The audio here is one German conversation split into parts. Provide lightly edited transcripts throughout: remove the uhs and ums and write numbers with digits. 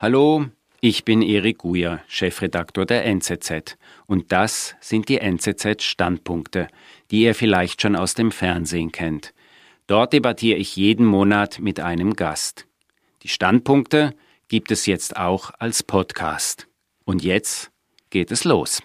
Hallo, ich bin Erik Guyer, Chefredaktor der NZZ. Und das sind die NZZ-Standpunkte, die ihr vielleicht schon aus dem Fernsehen kennt. Dort debattiere ich jeden Monat mit einem Gast. Die Standpunkte gibt es jetzt auch als Podcast. Und jetzt geht es los.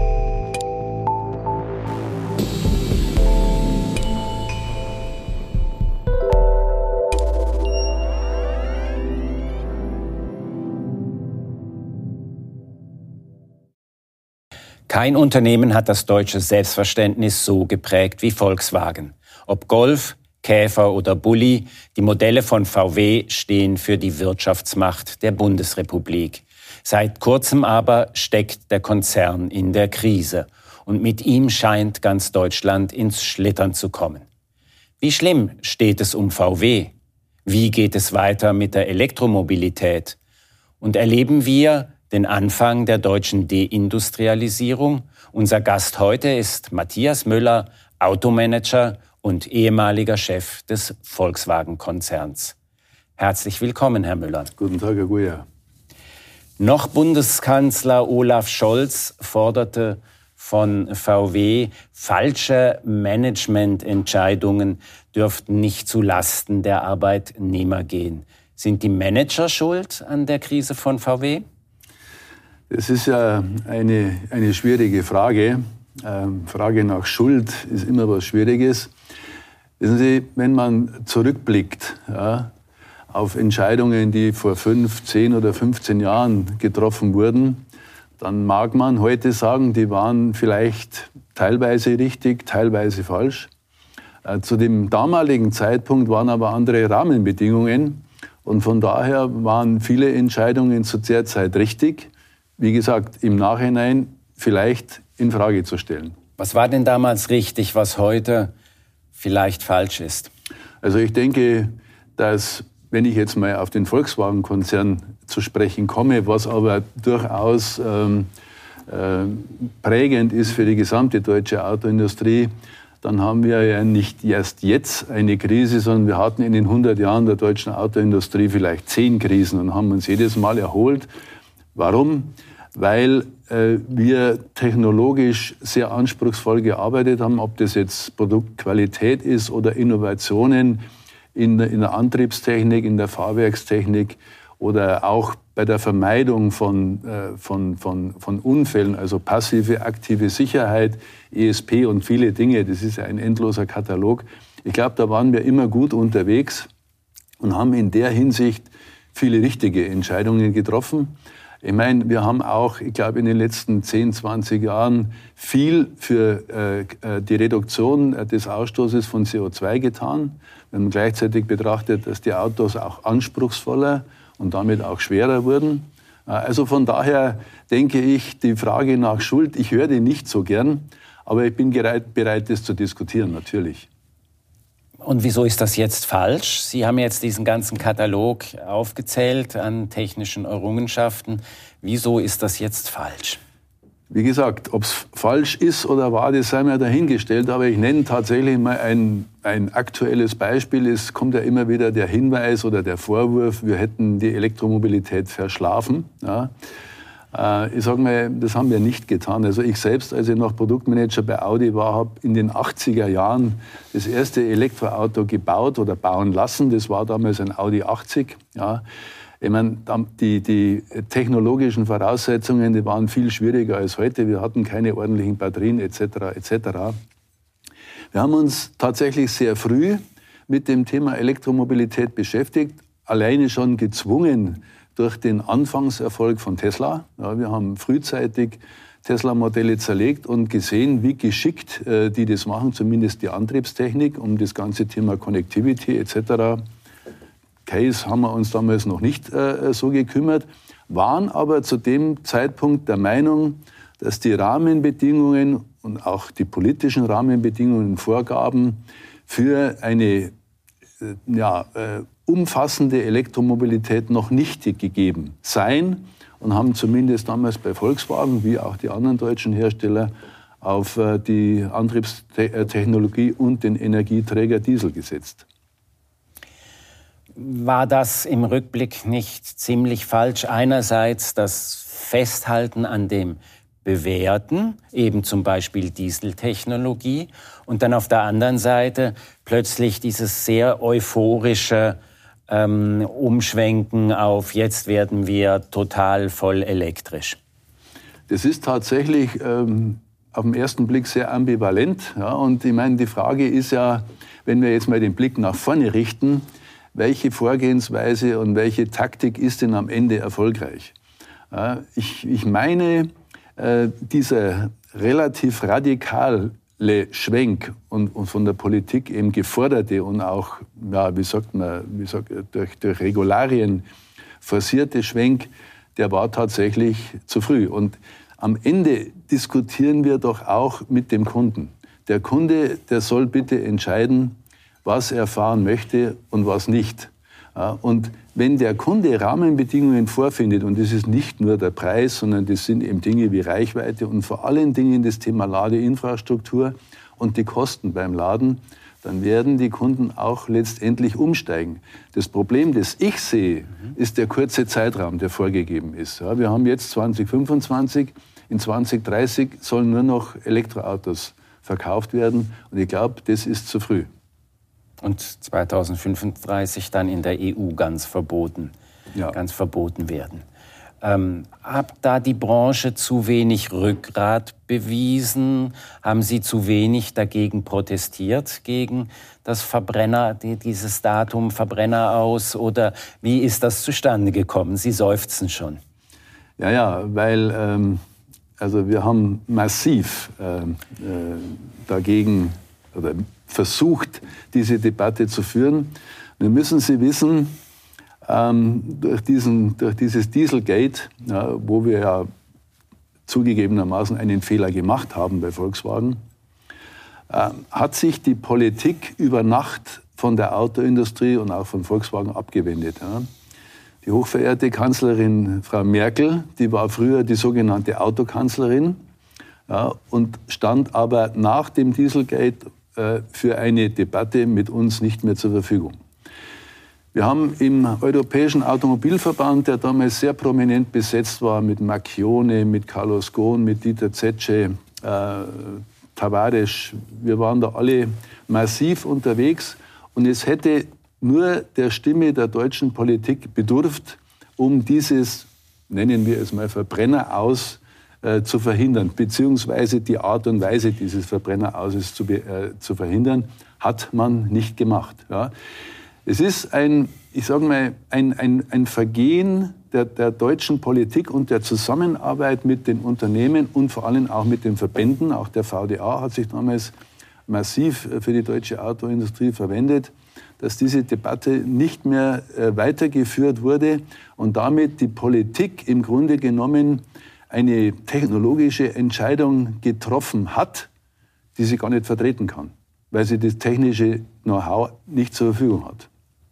Kein Unternehmen hat das deutsche Selbstverständnis so geprägt wie Volkswagen. Ob Golf, Käfer oder Bulli, die Modelle von VW stehen für die Wirtschaftsmacht der Bundesrepublik. Seit kurzem aber steckt der Konzern in der Krise und mit ihm scheint ganz Deutschland ins Schlittern zu kommen. Wie schlimm steht es um VW? Wie geht es weiter mit der Elektromobilität? Und erleben wir den Anfang der deutschen Deindustrialisierung? Unser Gast heute ist Matthias Müller, Automanager und ehemaliger Chef des Volkswagen-Konzerns. Herzlich willkommen, Herr Müller. Guten Tag, Herr Guyer. Noch Bundeskanzler Olaf Scholz forderte von VW, falsche Managemententscheidungen dürften nicht zu Lasten der Arbeitnehmer gehen. Sind die Manager schuld an der Krise von VW? Das ist ja eine schwierige Frage. Frage nach Schuld ist immer was Schwieriges. Wissen Sie, wenn man zurückblickt auf Entscheidungen, die vor 5, 10 oder 15 Jahren getroffen wurden, dann mag man heute sagen, die waren vielleicht teilweise richtig, teilweise falsch. Zu dem damaligen Zeitpunkt waren aber andere Rahmenbedingungen und von daher waren viele Entscheidungen zu der Zeit richtig. Wie gesagt, im Nachhinein vielleicht in Frage zu stellen. Was war denn damals richtig, was heute vielleicht falsch ist? Also ich denke, dass, wenn ich jetzt mal auf den Volkswagen-Konzern zu sprechen komme, was aber durchaus prägend ist für die gesamte deutsche Autoindustrie, dann haben wir ja nicht erst jetzt eine Krise, sondern wir hatten in den 100 Jahren der deutschen Autoindustrie vielleicht 10 Krisen und haben uns jedes Mal erholt. Warum? Weil wir technologisch sehr anspruchsvoll gearbeitet haben, ob das jetzt Produktqualität ist oder Innovationen in der Antriebstechnik, in der Fahrwerkstechnik oder auch bei der Vermeidung von Unfällen, also passive, aktive Sicherheit, ESP und viele Dinge. Das ist ja ein endloser Katalog. Ich glaube, da waren wir immer gut unterwegs und haben in der Hinsicht viele richtige Entscheidungen getroffen. Ich meine, wir haben auch, ich glaube, in den letzten 10, 20 Jahren viel für die Reduktion des Ausstoßes von CO2 getan. Wir haben gleichzeitig betrachtet, dass die Autos auch anspruchsvoller und damit auch schwerer wurden. Also von daher denke ich, die Frage nach Schuld, ich höre die nicht so gern, aber ich bin bereit, das zu diskutieren, natürlich. Und wieso ist das jetzt falsch? Sie haben jetzt diesen ganzen Katalog aufgezählt an technischen Errungenschaften. Wieso ist das jetzt falsch? Wie gesagt, ob es falsch ist oder war, das sei mir dahingestellt. Aber ich nenne tatsächlich mal ein aktuelles Beispiel. Es kommt ja immer wieder der Hinweis oder der Vorwurf, wir hätten die Elektromobilität verschlafen. Ja. Ich sage mal, das haben wir nicht getan. Also ich selbst, als ich noch Produktmanager bei Audi war, habe in den 80er Jahren das erste Elektroauto gebaut oder bauen lassen. Das war damals ein Audi 80. Ja. Ich meine, die technologischen Voraussetzungen, die waren viel schwieriger als heute. Wir hatten keine ordentlichen Batterien etc. etc. Wir haben uns tatsächlich sehr früh mit dem Thema Elektromobilität beschäftigt, alleine schon gezwungen durch den Anfangserfolg von Tesla. Ja, wir haben frühzeitig Tesla-Modelle zerlegt und gesehen, wie geschickt die das machen, zumindest die Antriebstechnik, um das ganze Thema Connectivity etc. Case haben wir uns damals noch nicht so gekümmert, waren aber zu dem Zeitpunkt der Meinung, dass die Rahmenbedingungen und auch die politischen Rahmenbedingungen, Vorgaben für eine umfassende Elektromobilität noch nicht gegeben seien und haben zumindest damals bei Volkswagen, wie auch die anderen deutschen Hersteller, auf die Antriebstechnologie und den Energieträger Diesel gesetzt. War das im Rückblick nicht ziemlich falsch? Einerseits das Festhalten an dem Bewährten, eben zum Beispiel Dieseltechnologie, und dann auf der anderen Seite plötzlich dieses sehr euphorische Umschwenken auf jetzt werden wir total voll elektrisch. Das ist tatsächlich auf den ersten Blick sehr ambivalent. Ja, und ich meine, die Frage ist ja, wenn wir jetzt mal den Blick nach vorne richten, welche Vorgehensweise und welche Taktik ist denn am Ende erfolgreich? Ja, ich meine, dieser relativ radikale Schwenk und von der Politik eben geforderte und auch, ja, durch Regularien forcierte Schwenk, der war tatsächlich zu früh. Und am Ende diskutieren wir doch auch mit dem Kunden. Der Kunde, der soll bitte entscheiden, was er fahren möchte und was nicht. Und wenn der Kunde Rahmenbedingungen vorfindet, und das ist nicht nur der Preis, sondern das sind eben Dinge wie Reichweite und vor allen Dingen das Thema Ladeinfrastruktur und die Kosten beim Laden, dann werden die Kunden auch letztendlich umsteigen. Das Problem, das ich sehe, ist der kurze Zeitraum, der vorgegeben ist. Ja, wir haben jetzt 2025, in 2030 sollen nur noch Elektroautos verkauft werden. Und ich glaube, das ist zu früh. Und 2035 dann in der EU ganz verboten werden. Hat da die Branche zu wenig Rückgrat bewiesen? Haben Sie zu wenig dagegen protestiert, gegen das dieses Datum Verbrenner aus? Oder wie ist das zustande gekommen? Sie seufzen schon. Ja, weil also wir haben massiv dagegen oder versucht, diese Debatte zu führen. Nun müssen Sie wissen, durch dieses Dieselgate, ja, wo wir ja zugegebenermaßen einen Fehler gemacht haben bei Volkswagen, hat sich die Politik über Nacht von der Autoindustrie und auch von Volkswagen abgewendet. Ja. Die hochverehrte Kanzlerin Frau Merkel, die war früher die sogenannte Autokanzlerin, ja, und stand aber nach dem Dieselgate für eine Debatte mit uns nicht mehr zur Verfügung. Wir haben im Europäischen Automobilverband, der damals sehr prominent besetzt war, mit Marchione, mit Carlos Ghosn, mit Dieter Zetsche, Tavares, wir waren da alle massiv unterwegs und es hätte nur der Stimme der deutschen Politik bedurft, um dieses, nennen wir es mal, Verbrenner aus zu verhindern, beziehungsweise die Art und Weise dieses Verbrennerauses zu verhindern, hat man nicht gemacht. Ja. Es ist ein Vergehen der deutschen Politik und der Zusammenarbeit mit den Unternehmen und vor allem auch mit den Verbänden. Auch der VDA hat sich damals massiv für die deutsche Autoindustrie verwendet, dass diese Debatte nicht mehr weitergeführt wurde und damit die Politik im Grunde genommen eine technologische Entscheidung getroffen hat, die sie gar nicht vertreten kann, weil sie das technische Know-how nicht zur Verfügung hat.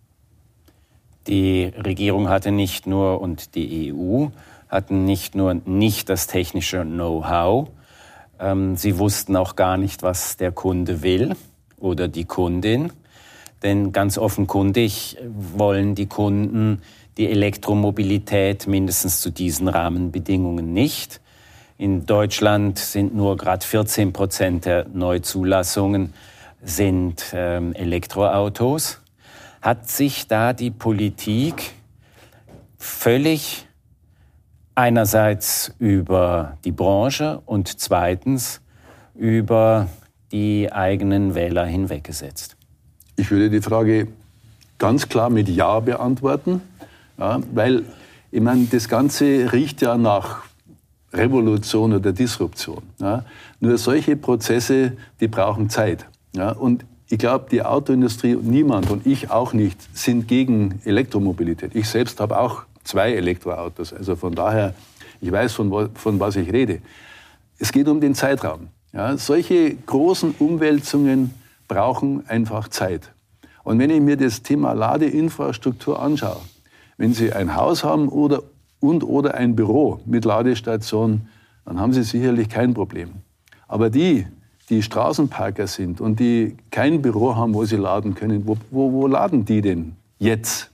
Die Regierung hatte nicht nur und die EU hatten nicht nur nicht das technische Know-how, sie wussten auch gar nicht, was der Kunde will oder die Kundin. Denn ganz offenkundig wollen die Kunden die Elektromobilität mindestens zu diesen Rahmenbedingungen nicht. In Deutschland sind nur gerade 14% der Neuzulassungen sind Elektroautos. Hat sich da die Politik völlig einerseits über die Branche und zweitens über die eigenen Wähler hinweggesetzt? Ich würde die Frage ganz klar mit Ja beantworten, ja, weil ich meine, das Ganze riecht ja nach Revolution oder Disruption. Ja. Nur solche Prozesse, die brauchen Zeit. Ja. Und ich glaube, die Autoindustrie, niemand und ich auch nicht, sind gegen Elektromobilität. Ich selbst habe auch 2 Elektroautos, also von daher, ich weiß, von was ich rede. Es geht um den Zeitraum. Ja. Solche großen Umwälzungen brauchen einfach Zeit. Und wenn ich mir das Thema Ladeinfrastruktur anschaue, wenn Sie ein Haus haben oder ein Büro mit Ladestation, dann haben Sie sicherlich kein Problem. Aber die Straßenparker sind und die kein Büro haben, wo sie laden können, wo laden die denn jetzt?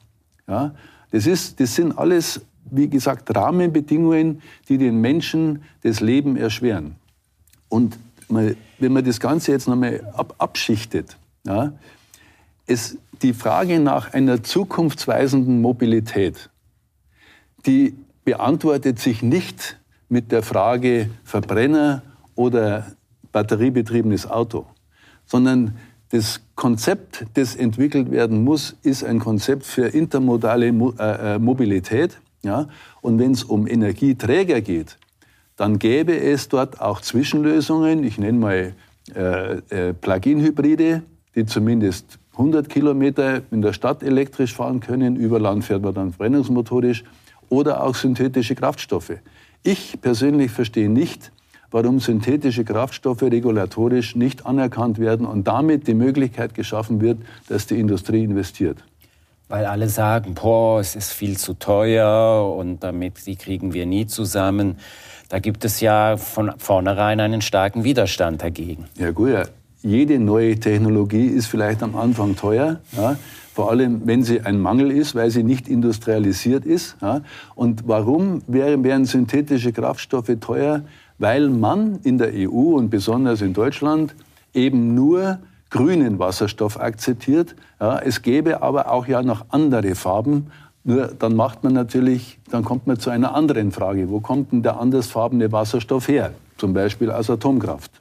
Ja? Das sind alles, wie gesagt, Rahmenbedingungen, die den Menschen das Leben erschweren. Und wenn man das Ganze jetzt nochmal abschichtet, ja, die Frage nach einer zukunftsweisenden Mobilität, die beantwortet sich nicht mit der Frage Verbrenner oder batteriebetriebenes Auto, sondern das Konzept, das entwickelt werden muss, ist ein Konzept für intermodale Mobilität. Ja? Und wenn es um Energieträger geht, dann gäbe es dort auch Zwischenlösungen. Ich nenne mal Plug-in-Hybride, die zumindest 100 Kilometer in der Stadt elektrisch fahren können. Über Land fährt man dann verbrennungsmotorisch. Oder auch synthetische Kraftstoffe. Ich persönlich verstehe nicht, warum synthetische Kraftstoffe regulatorisch nicht anerkannt werden und damit die Möglichkeit geschaffen wird, dass die Industrie investiert. Weil alle sagen, es ist viel zu teuer und die kriegen wir nie zusammen. Da gibt es ja von vornherein einen starken Widerstand dagegen. Ja gut, jede neue Technologie ist vielleicht am Anfang teuer, ja, vor allem wenn sie ein Mangel ist, weil sie nicht industrialisiert ist. Ja. Und warum wären synthetische Kraftstoffe teuer? Weil man in der EU und besonders in Deutschland eben nur grünen Wasserstoff akzeptiert. Ja, es gäbe aber auch ja noch andere Farben. Nur dann kommt man zu einer anderen Frage. Wo kommt denn der andersfarbene Wasserstoff her? Zum Beispiel aus Atomkraft.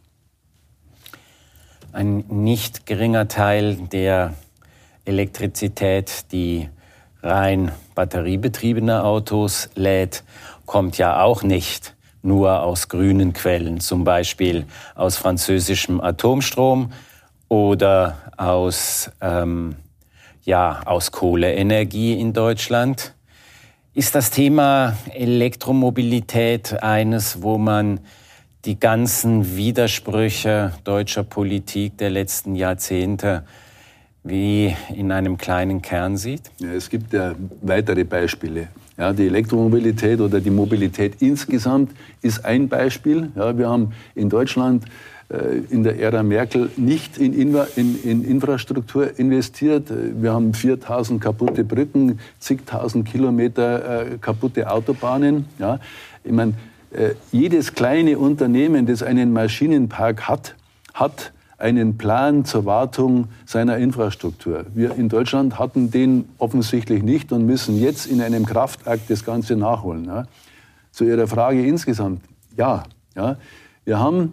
Ein nicht geringer Teil der Elektrizität, die rein batteriebetriebene Autos lädt, kommt ja auch nicht nur aus grünen Quellen, zum Beispiel aus französischem Atomstrom oder aus Kohleenergie in Deutschland. Ist das Thema Elektromobilität eines, wo man die ganzen Widersprüche deutscher Politik der letzten Jahrzehnte wie in einem kleinen Kern sieht? Ja, es gibt ja weitere Beispiele. Ja, die Elektromobilität oder die Mobilität insgesamt ist ein Beispiel. Ja, wir haben in Deutschland in der Ära Merkel nicht in Infrastruktur investiert. Wir haben 4.000 kaputte Brücken, zigtausend Kilometer kaputte Autobahnen. Ja, ich meine, jedes kleine Unternehmen, das einen Maschinenpark hat einen Plan zur Wartung seiner Infrastruktur. Wir in Deutschland hatten den offensichtlich nicht und müssen jetzt in einem Kraftakt das Ganze nachholen. Ja. Zu Ihrer Frage insgesamt, ja. Wir haben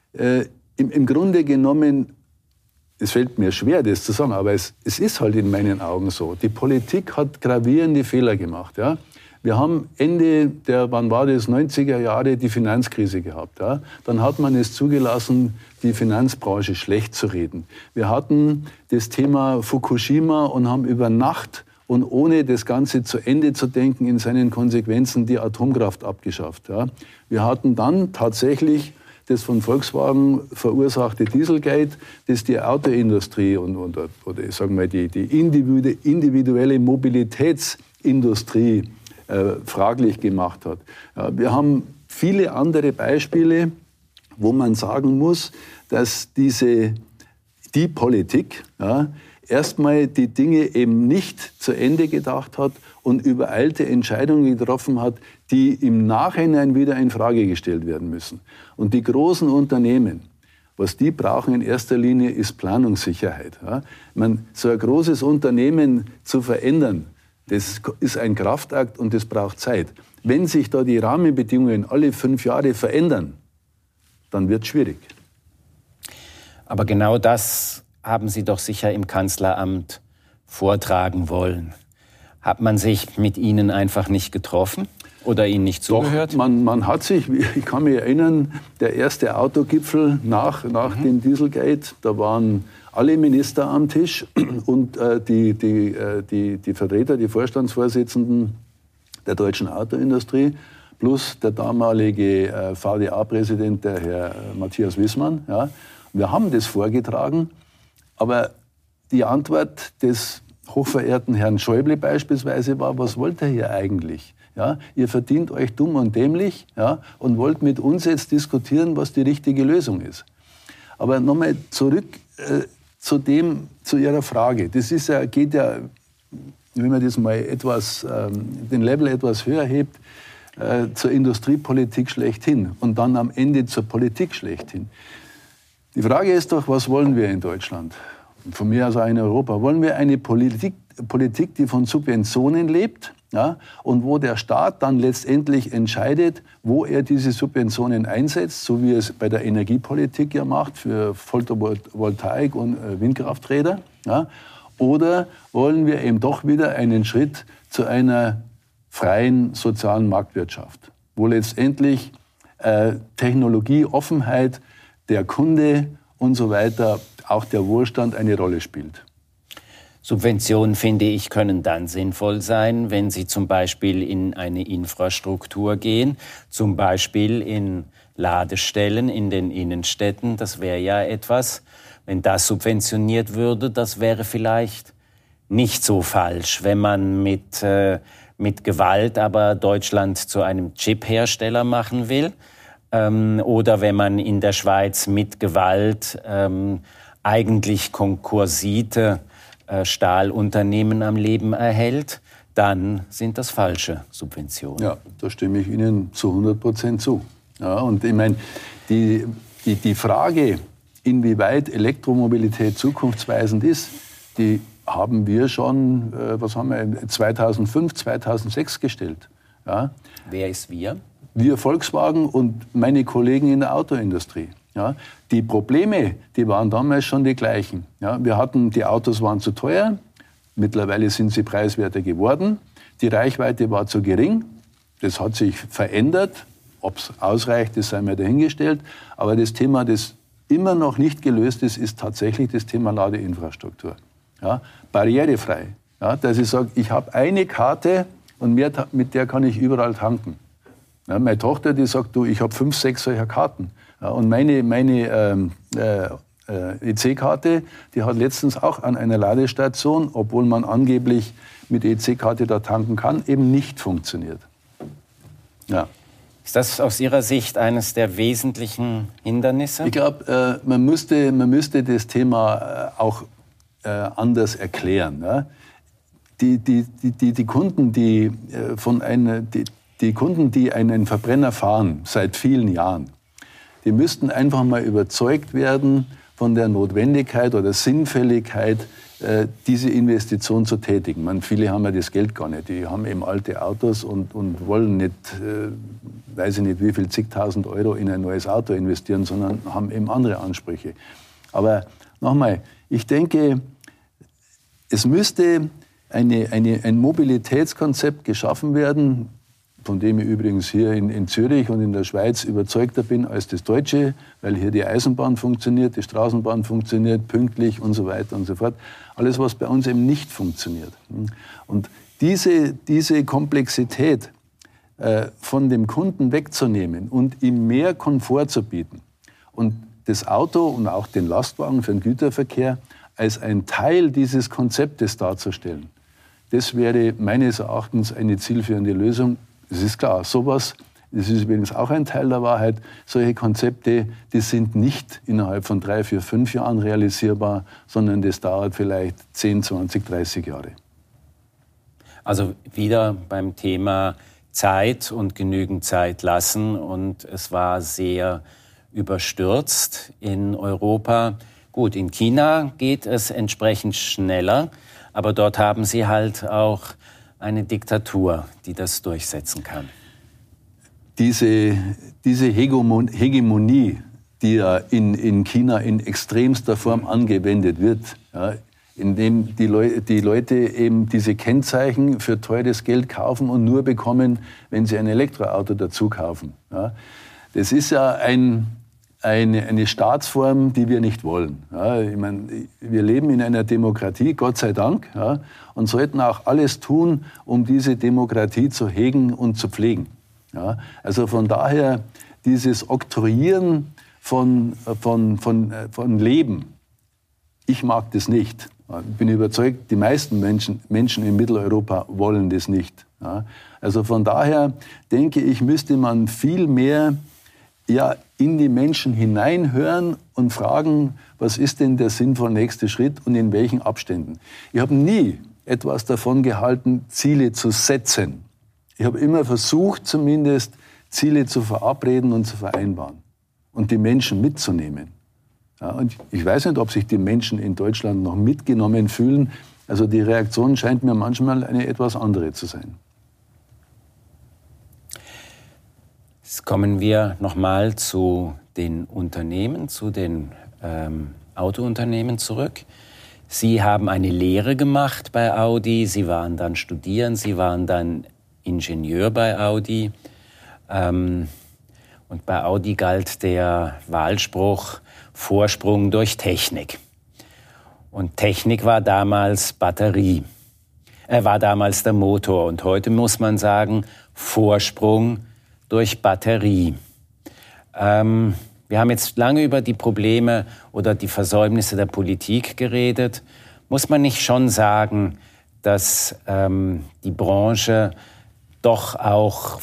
im Grunde genommen, es fällt mir schwer, das zu sagen, aber es ist halt in meinen Augen so. Die Politik hat gravierende Fehler gemacht. Ja. Wir haben Ende der 90er Jahre die Finanzkrise gehabt. Ja. Dann hat man es zugelassen, die Finanzbranche schlecht zu reden. Wir hatten das Thema Fukushima und haben über Nacht und ohne das Ganze zu Ende zu denken in seinen Konsequenzen die Atomkraft abgeschafft. Ja. Wir hatten dann tatsächlich das von Volkswagen verursachte Dieselgate, das die Autoindustrie oder ich sage mal die individuelle Mobilitätsindustrie fraglich gemacht hat. Ja, wir haben viele andere Beispiele, wo man sagen muss, dass die Politik erstmal die Dinge eben nicht zu Ende gedacht hat und übereilte Entscheidungen getroffen hat, die im Nachhinein wieder in Frage gestellt werden müssen. Und die großen Unternehmen, was die brauchen in erster Linie, ist Planungssicherheit. Ja? So ein großes Unternehmen zu verändern, das ist ein Kraftakt und das braucht Zeit. Wenn sich da die Rahmenbedingungen alle 5 Jahre verändern, dann wird es schwierig. Aber genau das haben Sie doch sicher im Kanzleramt vortragen wollen. Hat man sich mit Ihnen einfach nicht getroffen oder Ihnen nicht zugehört? Doch, man hat sich, ich kann mich erinnern, der erste Autogipfel nach dem Dieselgate, da waren alle Minister am Tisch und die Vertreter, die Vorstandsvorsitzenden der deutschen Autoindustrie plus der damalige VDA-Präsident, der Herr Matthias Wissmann. Ja. Wir haben das vorgetragen, aber die Antwort des hochverehrten Herrn Schäuble beispielsweise war, was wollt ihr hier eigentlich? Ja, ihr verdient euch dumm und dämlich, ja, und wollt mit uns jetzt diskutieren, was die richtige Lösung ist. Aber nochmal zurück zu Ihrer Frage. Das geht ja wenn man das mal den Level etwas höher hebt, zur Industriepolitik schlechthin und dann am Ende zur Politik schlechthin. Die Frage ist doch, was wollen wir in Deutschland? Von mir aus auch in Europa. Wollen wir eine Politik, die von Subventionen lebt, ja, und wo der Staat dann letztendlich entscheidet, wo er diese Subventionen einsetzt, so wie es bei der Energiepolitik ja macht, für Photovoltaik und Windkrafträder? Ja? Oder wollen wir eben doch wieder einen Schritt zu einer freien sozialen Marktwirtschaft, wo letztendlich Technologieoffenheit, der Kunde und so weiter, auch der Wohlstand eine Rolle spielt? Subventionen, finde ich, können dann sinnvoll sein, wenn sie zum Beispiel in eine Infrastruktur gehen, zum Beispiel in Ladestellen in den Innenstädten. Das wäre ja etwas, wenn das subventioniert würde, das wäre vielleicht nicht so falsch, wenn man mit Gewalt aber Deutschland zu einem Chip-Hersteller machen will, oder wenn man in der Schweiz mit Gewalt eigentlich konkursierte Stahlunternehmen am Leben erhält, dann sind das falsche Subventionen. Ja, da stimme ich Ihnen zu 100% zu. Ja, und ich meine, die Frage, inwieweit Elektromobilität zukunftsweisend ist, die haben wir schon, 2005, 2006 gestellt. Ja. Wer ist wir? Wir Volkswagen und meine Kollegen in der Autoindustrie. Ja, die Probleme, die waren damals schon die gleichen. Ja, die Autos waren zu teuer, mittlerweile sind sie preiswerter geworden, die Reichweite war zu gering, das hat sich verändert, ob es ausreicht, das sei mal dahingestellt, aber das Thema, das immer noch nicht gelöst ist, ist tatsächlich das Thema Ladeinfrastruktur. Ja, barrierefrei, ja, dass ich sage, ich habe eine Karte und mit der kann ich überall tanken. Ja, meine Tochter, die sagt, du, ich habe 5, 6 solcher Karten. Ja, und meine EC-Karte, die hat letztens auch an einer Ladestation, obwohl man angeblich mit EC-Karte da tanken kann, eben nicht funktioniert. Ja. Ist das aus Ihrer Sicht eines der wesentlichen Hindernisse? Ich glaube, man müsste das Thema auch anders erklären. Ja? Die Kunden, die einen Verbrenner fahren seit vielen Jahren, die müssten einfach mal überzeugt werden von der Notwendigkeit oder Sinnfälligkeit, diese Investition zu tätigen. Viele haben ja das Geld gar nicht. Die haben eben alte Autos und wollen nicht, weiß ich nicht, wie viel zigtausend Euro in ein neues Auto investieren, sondern haben eben andere Ansprüche. Aber nochmal, ich denke, es müsste ein Mobilitätskonzept geschaffen werden, von dem ich übrigens hier in Zürich und in der Schweiz überzeugter bin als das Deutsche, weil hier die Eisenbahn funktioniert, die Straßenbahn funktioniert, pünktlich und so weiter und so fort. Alles, was bei uns eben nicht funktioniert. Und diese Komplexität von dem Kunden wegzunehmen und ihm mehr Komfort zu bieten und das Auto und auch den Lastwagen für den Güterverkehr als ein Teil dieses Konzeptes darzustellen, das wäre meines Erachtens eine zielführende Lösung. Es ist klar, sowas, das ist übrigens auch ein Teil der Wahrheit, solche Konzepte, die sind nicht innerhalb von 3, 4, 5 Jahren realisierbar, sondern das dauert vielleicht 10, 20, 30 Jahre. Also wieder beim Thema Zeit und genügend Zeit lassen, und es war sehr überstürzt in Europa. Gut, in China geht es entsprechend schneller, aber dort haben sie halt auch eine Diktatur, die das durchsetzen kann. Diese Hegemonie, die ja in China in extremster Form angewendet wird, ja, indem die Leute eben diese Kennzeichen für teures Geld kaufen und nur bekommen, wenn sie ein Elektroauto dazu kaufen. Ja, das ist ja eine Staatsform, die wir nicht wollen. Ja, ich meine, wir leben in einer Demokratie, Gott sei Dank, ja, und sollten auch alles tun, um diese Demokratie zu hegen und zu pflegen. Ja, also von daher dieses Oktroyieren von Leben, ich mag das nicht. Ich bin überzeugt, die meisten Menschen in Mitteleuropa wollen das nicht. Ja, also von daher denke ich, müsste man viel mehr in die Menschen hineinhören und fragen, was ist denn der sinnvolle nächste Schritt und in welchen Abständen. Ich habe nie etwas davon gehalten, Ziele zu setzen. Ich habe immer versucht, zumindest Ziele zu verabreden und zu vereinbaren und die Menschen mitzunehmen. Ja, und ich weiß nicht, ob sich die Menschen in Deutschland noch mitgenommen fühlen. Also die Reaktion scheint mir manchmal eine etwas andere zu sein. Jetzt kommen wir nochmal zu den Unternehmen, zu den Autounternehmen zurück. Sie haben eine Lehre gemacht bei Audi, Sie waren dann studieren, Sie waren dann Ingenieur bei Audi. Und bei Audi galt der Wahlspruch Vorsprung durch Technik. Und Technik war damals Batterie, war damals der Motor. Und heute muss man sagen, Vorsprung durch Batterie. Wir haben jetzt lange über die Probleme oder die Versäumnisse der Politik geredet. Muss man nicht schon sagen, dass die Branche doch auch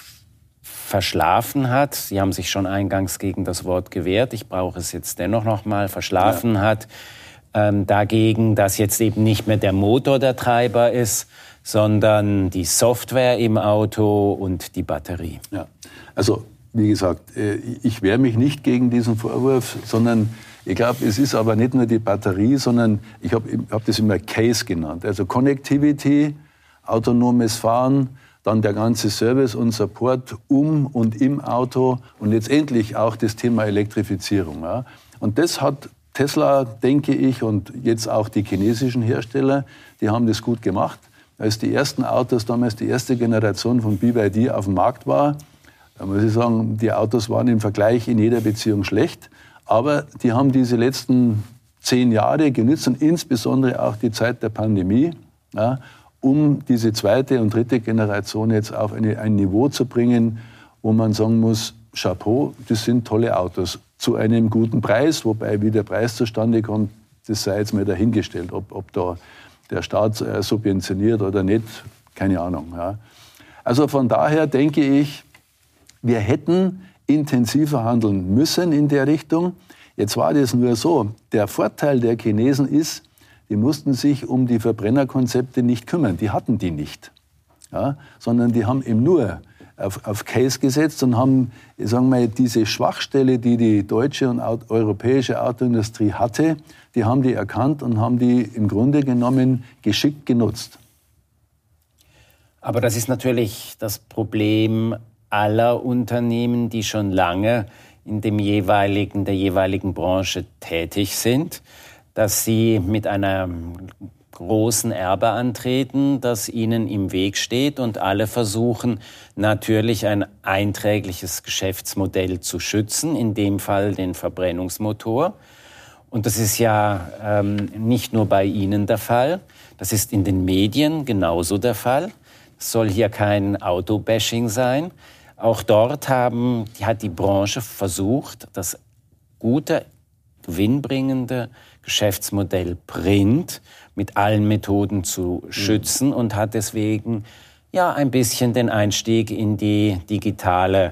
verschlafen hat? Sie haben sich schon eingangs gegen das Wort gewehrt. Ich brauche es jetzt dennoch noch mal. Verschlafen hat dagegen, dass jetzt eben nicht mehr der Motor der Treiber ist, sondern die Software im Auto und die Batterie. Ja, also wie gesagt, ich wehre mich nicht gegen diesen Vorwurf, sondern ich glaube, es ist aber nicht nur die Batterie, sondern ich hab das immer Case genannt. Also Connectivity, autonomes Fahren, dann der ganze Service und Support und im Auto und letztendlich auch das Thema Elektrifizierung. Ja. Und das hat Tesla, denke ich, und jetzt auch die chinesischen Hersteller, die haben das gut gemacht. Als die ersten Autos, damals die erste Generation von BYD auf dem Markt war, da muss ich sagen, die Autos waren im Vergleich in jeder Beziehung schlecht, aber die haben diese letzten 10 Jahre genützt und insbesondere auch die Zeit der Pandemie, ja, um diese zweite und dritte Generation jetzt auf ein Niveau zu bringen, wo man sagen muss, Chapeau, das sind tolle Autos zu einem guten Preis, wobei wie der Preis zustande kommt, das sei jetzt mal dahingestellt, ob da der Staat subventioniert oder nicht, keine Ahnung. Ja. Also von daher denke ich, wir hätten intensiver handeln müssen in der Richtung. Jetzt war das nur so, der Vorteil der Chinesen ist, die mussten sich um die Verbrennerkonzepte nicht kümmern, die hatten die nicht, ja, sondern die haben eben nur auf Case gesetzt und haben, sagen wir, diese Schwachstelle, die die deutsche und europäische Autoindustrie hatte, die haben die erkannt und haben die im Grunde genommen geschickt genutzt. Aber das ist natürlich das Problem aller Unternehmen, die schon lange in der jeweiligen Branche tätig sind, dass sie mit einem großen Erbe antreten, das ihnen im Weg steht und alle versuchen natürlich ein einträgliches Geschäftsmodell zu schützen, in dem Fall den Verbrennungsmotor. Und das ist ja nicht nur bei Ihnen der Fall, das ist in den Medien genauso der Fall. Es soll hier kein Autobashing sein. Auch dort hat die Branche versucht, das gute, gewinnbringende Geschäftsmodell Print mit allen Methoden zu schützen und hat deswegen ja ein bisschen den Einstieg in die digitale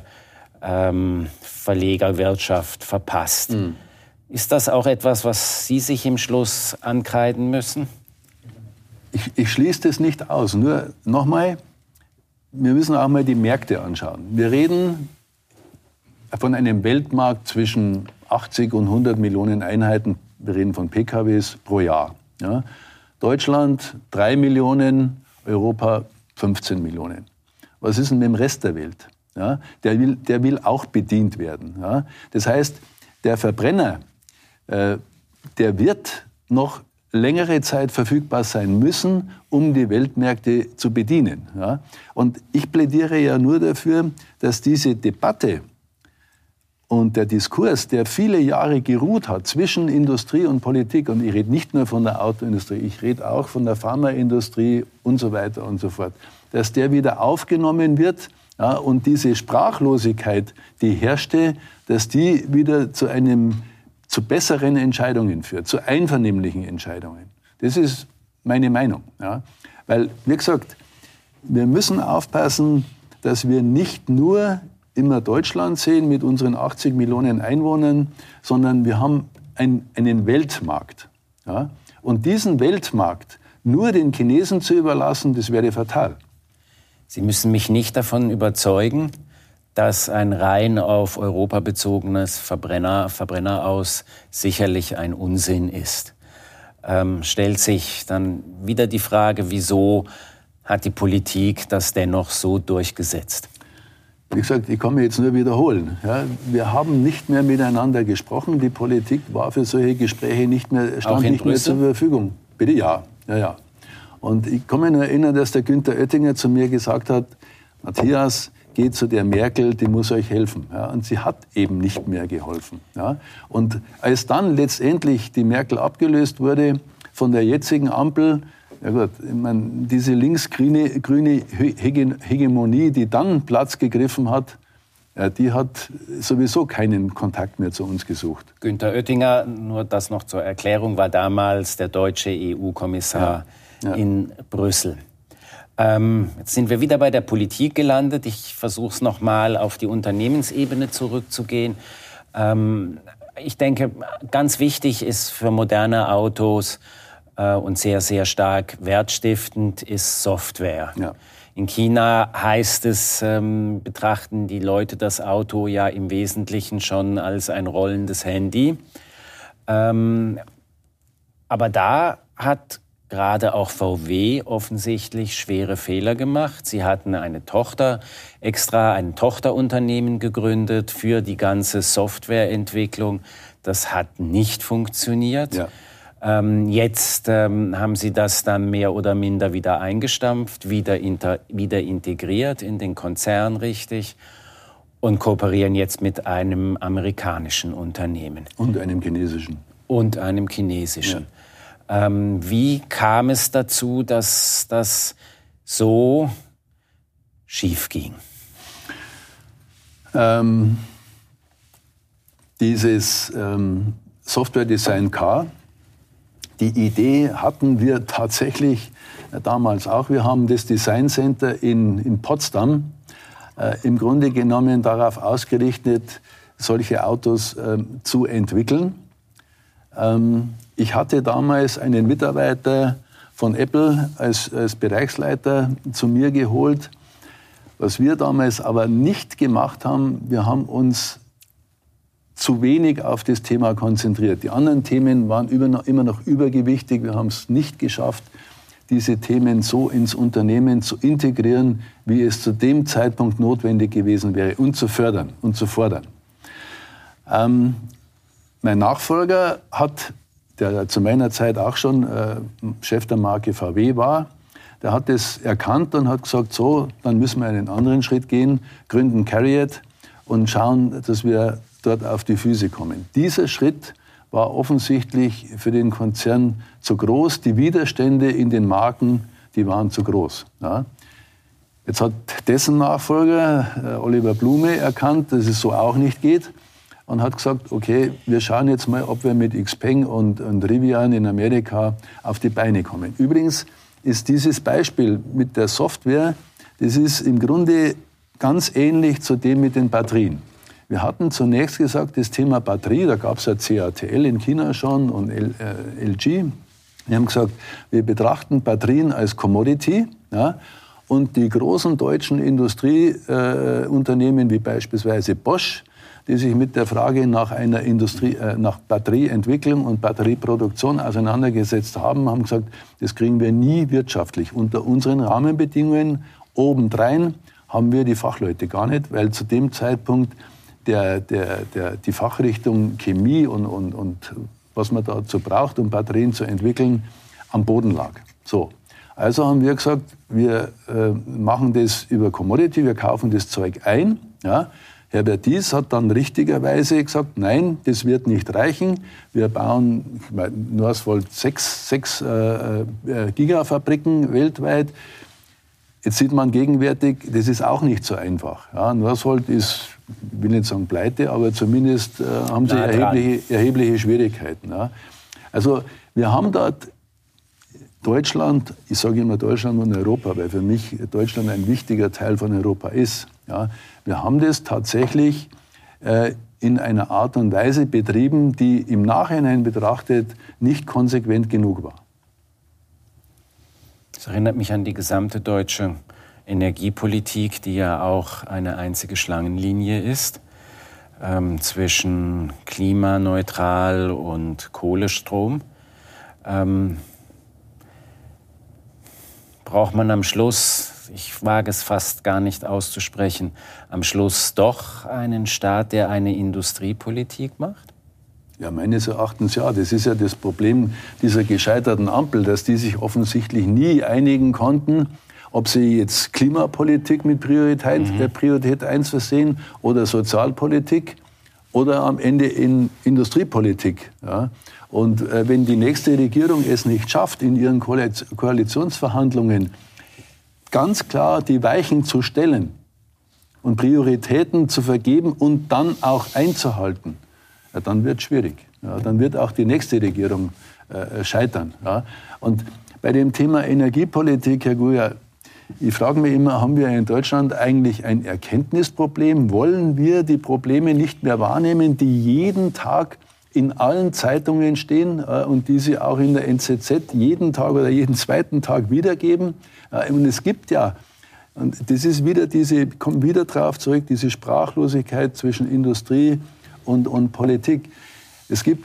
Verlegerwirtschaft verpasst. Ist das auch etwas, was Sie sich im Schluss ankreiden müssen? Ich schließe das nicht aus. Nur nochmal, wir müssen auch mal die Märkte anschauen. Wir reden von einem Weltmarkt zwischen 80 und 100 Millionen Einheiten. Wir reden von PKWs pro Jahr. Ja. Deutschland 3 Millionen, Europa 15 Millionen. Was ist denn mit dem Rest der Welt? Ja, der will auch bedient werden. Ja. Das heißt, der Verbrenner, der wird noch längere Zeit verfügbar sein müssen, um die Weltmärkte zu bedienen. Ja. Und ich plädiere ja nur dafür, dass diese Debatte und der Diskurs, der viele Jahre geruht hat zwischen Industrie und Politik, und ich rede nicht nur von der Autoindustrie, ich rede auch von der Pharmaindustrie und so weiter und so fort, dass der wieder aufgenommen wird, ja, und diese Sprachlosigkeit, die herrschte, dass die wieder zu besseren Entscheidungen führt, zu einvernehmlichen Entscheidungen. Das ist meine Meinung. Ja. Weil, wie gesagt, wir müssen aufpassen, dass wir nicht nur immer Deutschland sehen mit unseren 80 Millionen Einwohnern, sondern wir haben einen Weltmarkt. Ja. Und diesen Weltmarkt, nur den Chinesen zu überlassen, das wäre fatal. Sie müssen mich nicht davon überzeugen, dass ein rein auf Europa bezogenes Verbrenner aus sicherlich ein Unsinn ist. Stellt sich dann wieder die Frage, wieso hat die Politik das dennoch so durchgesetzt? Wie gesagt, ich kann mich jetzt nur wiederholen. Ja, wir haben nicht mehr miteinander gesprochen. Die Politik war für solche Gespräche stand nicht mehr zur Verfügung. Bitte? Ja. Und ich kann mich nur erinnern, dass der Günther Oettinger zu mir gesagt hat, Matthias, geht zu der Merkel, die muss euch helfen. Ja, und sie hat eben nicht mehr geholfen. Ja. Und als dann letztendlich die Merkel abgelöst wurde von der jetzigen Ampel, ja gut, ich meine, diese linksgrüne Hegemonie, die dann Platz gegriffen hat, die hat sowieso keinen Kontakt mehr zu uns gesucht. Günther Oettinger, nur das noch zur Erklärung, war damals der deutsche EU-Kommissar in Brüssel. Jetzt sind wir wieder bei der Politik gelandet. Ich versuche es nochmal auf die Unternehmensebene zurückzugehen. Ich denke, ganz wichtig ist für moderne Autos und sehr, sehr stark wertstiftend ist Software. Ja. In China heißt es, betrachten die Leute das Auto ja im Wesentlichen schon als ein rollendes Handy. Aber da hat gerade auch VW offensichtlich schwere Fehler gemacht. Sie hatten ein Tochterunternehmen gegründet für die ganze Softwareentwicklung. Das hat nicht funktioniert. Ja. Jetzt haben Sie das dann mehr oder minder wieder eingestampft, wieder integriert in den Konzern, richtig, und kooperieren jetzt mit einem amerikanischen Unternehmen. Und einem chinesischen. Ja. Wie kam es dazu, dass das so schief ging? Dieses Software Design Car, die Idee hatten wir tatsächlich damals auch. Wir haben das Design Center in Potsdam im Grunde genommen darauf ausgerichtet, solche Autos zu entwickeln. Ich hatte damals einen Mitarbeiter von Apple als Bereichsleiter zu mir geholt. Was wir damals aber nicht gemacht haben, wir haben uns zu wenig auf das Thema konzentriert. Die anderen Themen waren immer noch übergewichtig. Wir haben es nicht geschafft, diese Themen so ins Unternehmen zu integrieren, wie es zu dem Zeitpunkt notwendig gewesen wäre, und zu fördern und zu fordern. Mein Nachfolger der zu meiner Zeit auch schon Chef der Marke VW war, der hat das erkannt und hat gesagt, so, dann müssen wir einen anderen Schritt gehen, gründen CARIAD und schauen, dass wir dort auf die Füße kommen. Dieser Schritt war offensichtlich für den Konzern zu groß. Die Widerstände in den Marken, die waren zu groß. Ja. Jetzt hat dessen Nachfolger, Oliver Blume, erkannt, dass es so auch nicht geht und hat gesagt, okay, wir schauen jetzt mal, ob wir mit Xpeng und Rivian in Amerika auf die Beine kommen. Übrigens ist dieses Beispiel mit der Software, das ist im Grunde ganz ähnlich zu dem mit den Batterien. Wir hatten zunächst gesagt, das Thema Batterie, da gab es ja CATL in China schon und LG. Wir haben gesagt, wir betrachten Batterien als Commodity. Ja, und die großen deutschen Industrieunternehmen wie beispielsweise Bosch, die sich mit der Frage nach nach Batterieentwicklung und Batterieproduktion auseinandergesetzt haben, haben gesagt, das kriegen wir nie wirtschaftlich. Unter unseren Rahmenbedingungen obendrein haben wir die Fachleute gar nicht, weil zu dem Zeitpunkt die Fachrichtung Chemie und was man dazu braucht, um Batterien zu entwickeln, am Boden lag. So. Also haben wir gesagt, wir machen das über Commodity, wir kaufen das Zeug ein. Ja. Herbert Diess hat dann richtigerweise gesagt, nein, das wird nicht reichen. Wir bauen, Northvolt 6 Gigafabriken weltweit. Jetzt sieht man gegenwärtig, das ist auch nicht so einfach. Ja, Northvolt ist, ich will nicht sagen pleite, aber zumindest haben sie erhebliche Schwierigkeiten. Ja. Also wir haben dort Deutschland, ich sage immer Deutschland und Europa, weil für mich Deutschland ein wichtiger Teil von Europa ist. Ja. Wir haben das tatsächlich in einer Art und Weise betrieben, die im Nachhinein betrachtet nicht konsequent genug war. Das erinnert mich an die gesamte deutsche Energiepolitik, die ja auch eine einzige Schlangenlinie ist, zwischen klimaneutral und Kohlestrom. Braucht man am Schluss, ich wage es fast gar nicht auszusprechen, am Schluss doch einen Staat, der eine Industriepolitik macht? Ja, meines Erachtens ja. Das ist ja das Problem dieser gescheiterten Ampel, dass die sich offensichtlich nie einigen konnten, ob sie jetzt Klimapolitik mit Priorität 1 versehen oder Sozialpolitik oder am Ende in Industriepolitik. Ja. Und wenn die nächste Regierung es nicht schafft, in ihren Koalitionsverhandlungen ganz klar die Weichen zu stellen und Prioritäten zu vergeben und dann auch einzuhalten, ja, dann wird es schwierig. Ja, dann wird auch die nächste Regierung scheitern. Ja. Und bei dem Thema Energiepolitik, Herr Guyer, ich frage mich immer, haben wir in Deutschland eigentlich ein Erkenntnisproblem? Wollen wir die Probleme nicht mehr wahrnehmen, die jeden Tag in allen Zeitungen stehen und die sie auch in der NZZ jeden Tag oder jeden zweiten Tag wiedergeben? Und es gibt ja, und das ist wieder kommt wieder drauf zurück, diese Sprachlosigkeit zwischen Industrie und Politik. Es gibt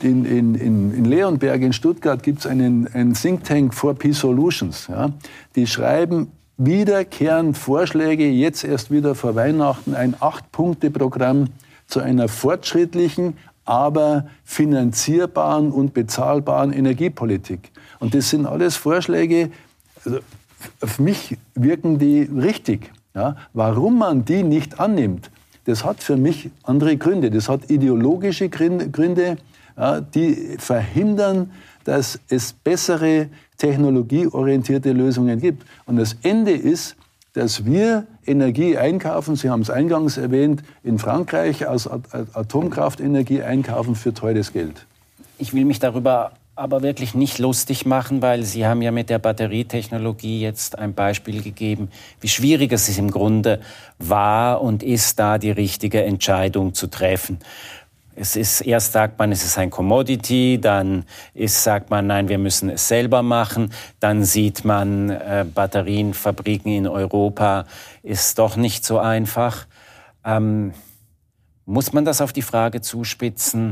in Leonberg in Stuttgart gibt's einen Think Tank for Peace Solutions. Ja, die schreiben wiederkehrend Vorschläge, jetzt erst wieder vor Weihnachten, ein 8-Punkte-Programm zu einer fortschrittlichen, aber finanzierbaren und bezahlbaren Energiepolitik. Und das sind alles Vorschläge, also auf mich wirken die richtig. Ja, warum man die nicht annimmt, das hat für mich andere Gründe. Das hat ideologische Gründe, ja, die verhindern, dass es bessere technologieorientierte Lösungen gibt. Und das Ende ist, dass wir Energie einkaufen, Sie haben es eingangs erwähnt, in Frankreich aus Atomkraftenergie einkaufen für teures Geld. Ich will mich darüber aber wirklich nicht lustig machen, weil Sie haben ja mit der Batterietechnologie jetzt ein Beispiel gegeben, wie schwierig es im Grunde war und ist, da die richtige Entscheidung zu treffen. Erst sagt man, es ist ein Commodity, dann sagt man, nein, wir müssen es selber machen, dann sieht man, Batterienfabriken in Europa ist doch nicht so einfach. Muss man das auf die Frage zuspitzen,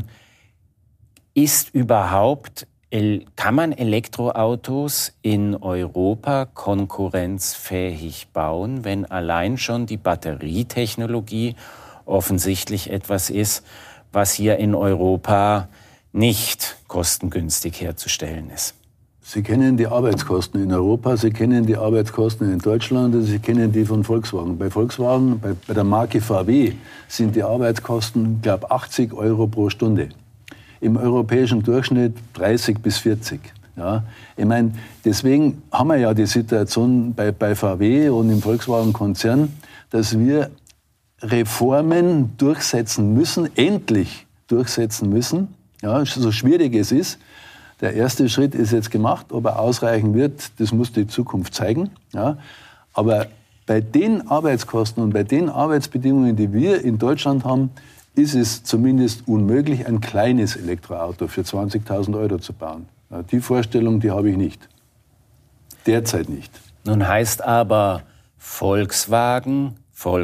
kann man Elektroautos in Europa konkurrenzfähig bauen, wenn allein schon die Batterietechnologie offensichtlich etwas ist, was hier in Europa nicht kostengünstig herzustellen ist? Sie kennen die Arbeitskosten in Europa, Sie kennen die Arbeitskosten in Deutschland und Sie kennen die von Volkswagen. Bei Volkswagen, bei der Marke VW, sind die Arbeitskosten, glaube ich, 80 € pro Stunde. Im europäischen Durchschnitt 30 bis 40. Ja, ich meine, deswegen haben wir ja die Situation bei VW und im Volkswagen-Konzern, dass wir Reformen durchsetzen müssen, endlich durchsetzen müssen, ja, so schwierig es ist. Der erste Schritt ist jetzt gemacht, ob er ausreichen wird, das muss die Zukunft zeigen. Ja. Aber bei den Arbeitskosten und bei den Arbeitsbedingungen, die wir in Deutschland haben, ist es zumindest unmöglich, ein kleines Elektroauto für 20.000 € zu bauen. Ja, die Vorstellung, die habe ich nicht. Derzeit nicht. Nun heißt aber Volkswagen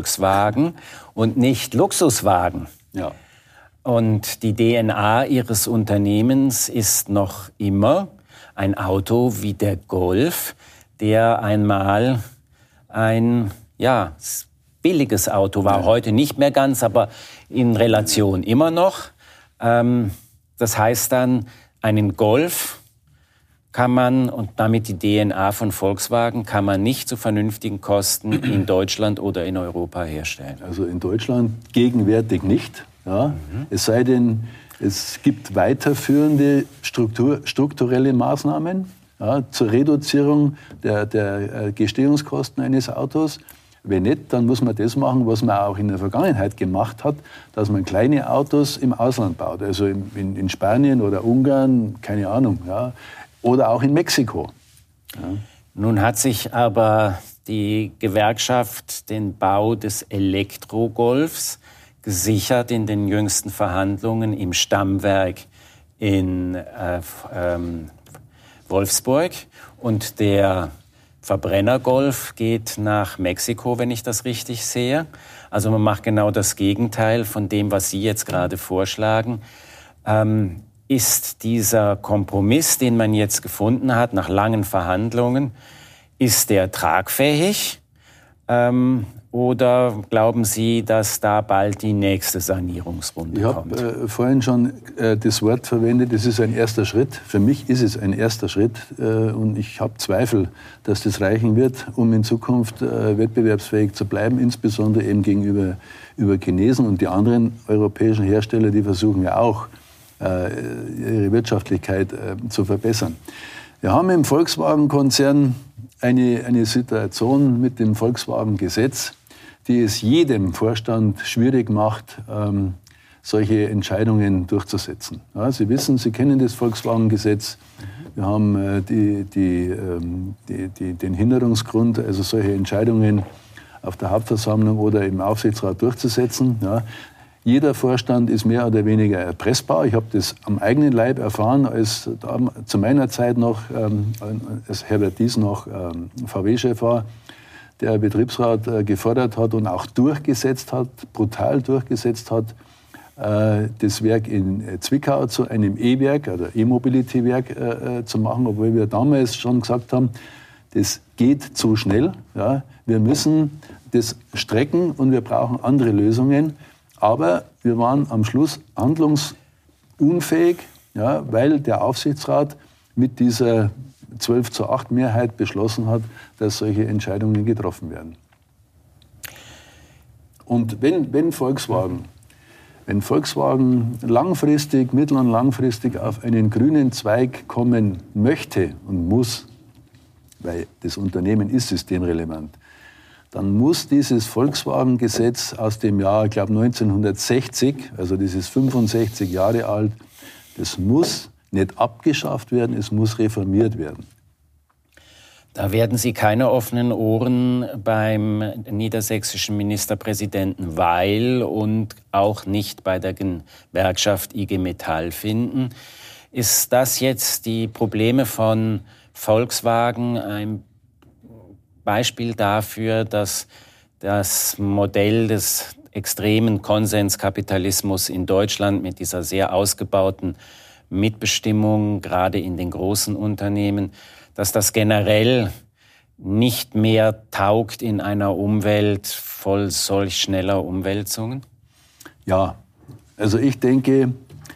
und nicht Luxuswagen. Ja. Und die DNA Ihres Unternehmens ist noch immer ein Auto wie der Golf, der einmal ein billiges Auto war. Ja. Heute nicht mehr ganz, aber in Relation immer noch. Das heißt dann, einen Golf kann man, und damit die DNA von Volkswagen, kann man nicht zu vernünftigen Kosten in Deutschland oder in Europa herstellen. Also in Deutschland gegenwärtig nicht. Ja. Es sei denn, es gibt weiterführende strukturelle Maßnahmen zur Reduzierung der Gestehungskosten eines Autos. Wenn nicht, dann muss man das machen, was man auch in der Vergangenheit gemacht hat, dass man kleine Autos im Ausland baut. Also in Spanien oder Ungarn, keine Ahnung. Ja. Oder auch in Mexiko. Ja. Nun hat sich aber die Gewerkschaft den Bau des Elektrogolfs gesichert in den jüngsten Verhandlungen im Stammwerk in Wolfsburg. Und der Verbrenner-Golf geht nach Mexiko, wenn ich das richtig sehe. Also man macht genau das Gegenteil von dem, was Sie jetzt gerade vorschlagen. Ist dieser Kompromiss, den man jetzt gefunden hat, nach langen Verhandlungen, ist der tragfähig? Oder glauben Sie, dass da bald die nächste Sanierungsrunde kommt? Ich habe vorhin schon das Wort verwendet, das ist ein erster Schritt. Für mich ist es ein erster Schritt und ich habe Zweifel, dass das reichen wird, um in Zukunft wettbewerbsfähig zu bleiben, insbesondere eben gegenüber Chinesen und die anderen europäischen Hersteller, die versuchen ja auch, ihre Wirtschaftlichkeit zu verbessern. Wir haben im Volkswagen-Konzern eine Situation mit dem Volkswagen-Gesetz, die es jedem Vorstand schwierig macht, solche Entscheidungen durchzusetzen. Ja, Sie wissen, Sie kennen das Volkswagen-Gesetz. Wir haben den Hinderungsgrund, also solche Entscheidungen auf der Hauptversammlung oder im Aufsichtsrat durchzusetzen. Ja. Jeder Vorstand ist mehr oder weniger erpressbar. Ich habe das am eigenen Leib erfahren, als zu meiner Zeit noch, als Herbert Dies noch VW-Chef war, der Betriebsrat gefordert hat und auch durchgesetzt hat, brutal durchgesetzt hat, das Werk in Zwickau zu einem E-Werk, also E-Mobility-Werk zu machen, obwohl wir damals schon gesagt haben, das geht zu schnell. Ja. Wir müssen das strecken und wir brauchen andere Lösungen. Aber wir waren am Schluss handlungsunfähig, ja, weil der Aufsichtsrat mit dieser 12:8 Mehrheit beschlossen hat, dass solche Entscheidungen getroffen werden. Und wenn Volkswagen langfristig, mittel- und langfristig auf einen grünen Zweig kommen möchte und muss, weil das Unternehmen ist systemrelevant, dann muss dieses Volkswagen-Gesetz aus dem Jahr, ich glaube 1960, also das ist 65 Jahre alt, das muss nicht abgeschafft werden, es muss reformiert werden. Da werden Sie keine offenen Ohren beim niedersächsischen Ministerpräsidenten Weil und auch nicht bei der Gewerkschaft IG Metall finden. Ist das jetzt die Probleme von Volkswagen ein Beispiel dafür, dass das Modell des extremen Konsenskapitalismus in Deutschland mit dieser sehr ausgebauten Mitbestimmung, gerade in den großen Unternehmen, dass das generell nicht mehr taugt in einer Umwelt voll solch schneller Umwälzungen? Ja, also ich denke,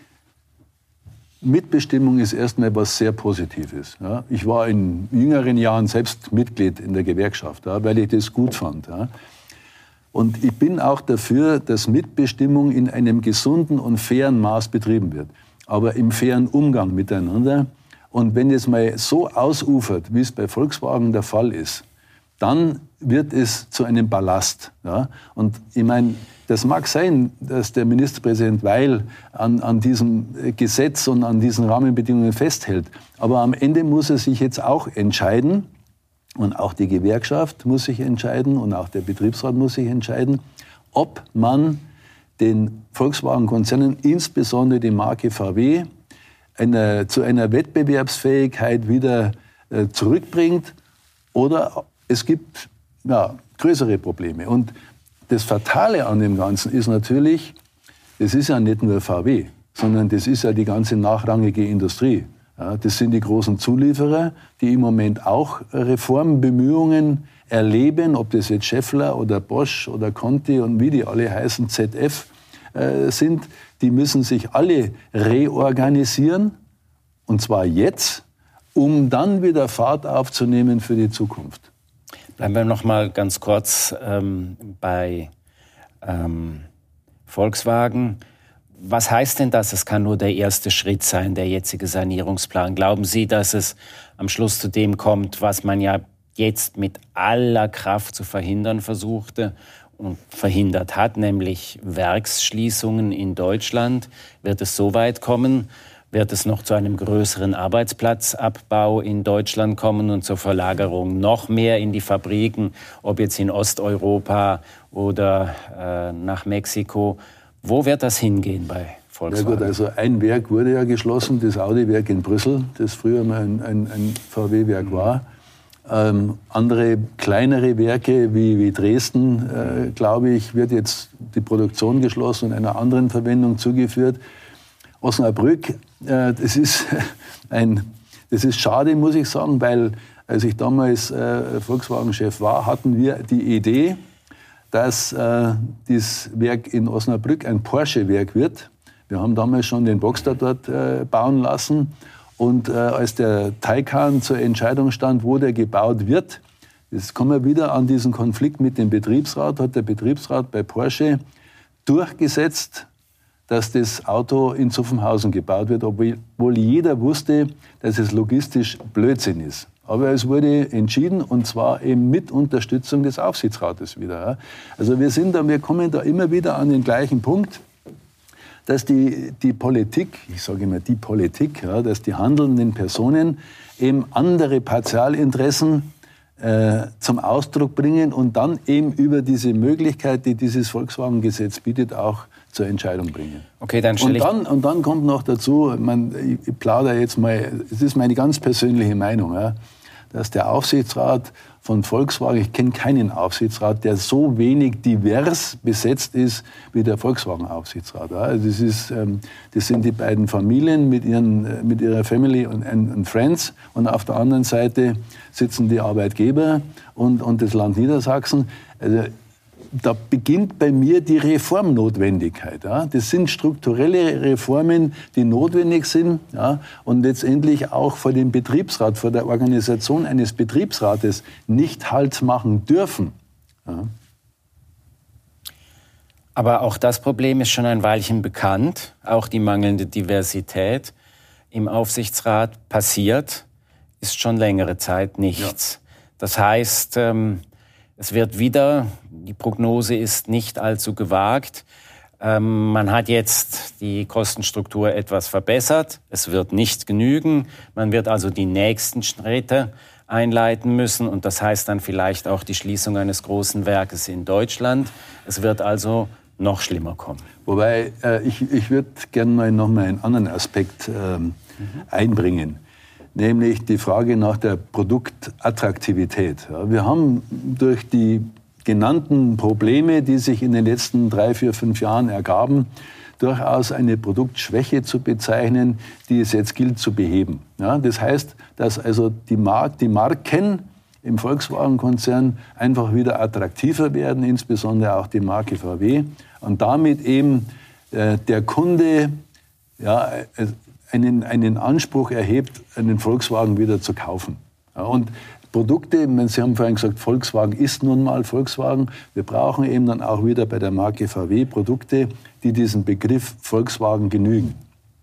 Mitbestimmung ist erstmal was sehr Positives. Ja. Ich war in jüngeren Jahren selbst Mitglied in der Gewerkschaft, ja, weil ich das gut fand. Ja. Und ich bin auch dafür, dass Mitbestimmung in einem gesunden und fairen Maß betrieben wird, aber im fairen Umgang miteinander. Und wenn es mal so ausufert, wie es bei Volkswagen der Fall ist, dann wird es zu einem Ballast. Ja. Und ich meine, das mag sein, dass der Ministerpräsident Weil an diesem Gesetz und an diesen Rahmenbedingungen festhält. Aber am Ende muss er sich jetzt auch entscheiden, und auch die Gewerkschaft muss sich entscheiden und auch der Betriebsrat muss sich entscheiden, ob man den Volkswagen-Konzernen, insbesondere die Marke VW, zu einer Wettbewerbsfähigkeit wieder zurückbringt oder es gibt größere Probleme. Und das Fatale an dem Ganzen ist natürlich, das ist ja nicht nur VW, sondern das ist ja die ganze nachrangige Industrie. Ja, das sind die großen Zulieferer, die im Moment auch Reformbemühungen erleben, ob das jetzt Schaeffler oder Bosch oder Conti und wie die alle heißen, ZF sind. Die müssen sich alle reorganisieren, und zwar jetzt, um dann wieder Fahrt aufzunehmen für die Zukunft. Bleiben wir noch mal ganz kurz bei Volkswagen. Was heißt denn das? Es kann nur der erste Schritt sein, der jetzige Sanierungsplan. Glauben Sie, dass es am Schluss zu dem kommt, was man ja jetzt mit aller Kraft zu verhindern versuchte und verhindert hat, nämlich Werksschließungen in Deutschland? Wird es so weit kommen? Wird es noch zu einem größeren Arbeitsplatzabbau in Deutschland kommen und zur Verlagerung noch mehr in die Fabriken, ob jetzt in Osteuropa oder nach Mexiko? Wo wird das hingehen bei Volkswagen? Ja gut, also ein Werk wurde ja geschlossen, das Audi-Werk in Brüssel, das früher mal ein VW-Werk war. Andere kleinere Werke wie Dresden, glaube ich, wird jetzt die Produktion geschlossen und einer anderen Verwendung zugeführt. Osnabrück, das ist schade, muss ich sagen, weil als ich damals Volkswagen-Chef war, hatten wir die Idee, dass das Werk in Osnabrück ein Porsche-Werk wird. Wir haben damals schon den Boxster dort bauen lassen. Und als der Taycan zur Entscheidung stand, wo der gebaut wird, jetzt kommen wir wieder an diesen Konflikt mit dem Betriebsrat, hat der Betriebsrat bei Porsche durchgesetzt, dass das Auto in Zuffenhausen gebaut wird, obwohl jeder wusste, dass es logistisch Blödsinn ist. Aber es wurde entschieden, und zwar eben mit Unterstützung des Aufsichtsrates wieder. Also wir kommen da immer wieder an den gleichen Punkt, dass die Politik, ich sage immer die Politik, ja, dass die handelnden Personen eben andere Partialinteressen zum Ausdruck bringen und dann eben über diese Möglichkeit, die dieses Volkswagen-Gesetz bietet, auch zur Entscheidung bringen. Okay, dann und dann kommt noch dazu, ich plaudere jetzt mal, es ist meine ganz persönliche Meinung, ja, dass der Aufsichtsrat von Volkswagen, ich kenne keinen Aufsichtsrat, der so wenig divers besetzt ist wie der Volkswagen-Aufsichtsrat. Ja. Also das sind die beiden Familien mit ihrer Family und Friends, und auf der anderen Seite sitzen die Arbeitgeber und das Land Niedersachsen. Also, da beginnt bei mir die Reformnotwendigkeit. Ja. Das sind strukturelle Reformen, die notwendig sind, ja, und letztendlich auch vor dem Betriebsrat, vor der Organisation eines Betriebsrates nicht Halt machen dürfen. Ja. Aber auch das Problem ist schon ein Weilchen bekannt. Auch die mangelnde Diversität im Aufsichtsrat passiert, ist schon längere Zeit nichts. Ja. Das heißt, es wird wieder, die Prognose ist nicht allzu gewagt. Man hat jetzt die Kostenstruktur etwas verbessert. Es wird nicht genügen. Man wird also die nächsten Schritte einleiten müssen. Und das heißt dann vielleicht auch die Schließung eines großen Werkes in Deutschland. Es wird also noch schlimmer kommen. Wobei, ich würde gerne mal noch mal einen anderen Aspekt einbringen. Nämlich die Frage nach der Produktattraktivität. Ja, wir haben durch die genannten Probleme, die sich in den letzten 3, 4, 5 Jahren ergaben, durchaus eine Produktschwäche zu bezeichnen, die es jetzt gilt zu beheben. Ja, das heißt, dass also die Marken im Volkswagen-Konzern einfach wieder attraktiver werden, insbesondere auch die Marke VW, und damit eben der Kunde einen Anspruch erhebt, einen Volkswagen wieder zu kaufen. Ja, und Produkte, Sie haben vorhin gesagt, Volkswagen ist nun mal Volkswagen. Wir brauchen eben dann auch wieder bei der Marke VW Produkte, die diesem Begriff Volkswagen genügen.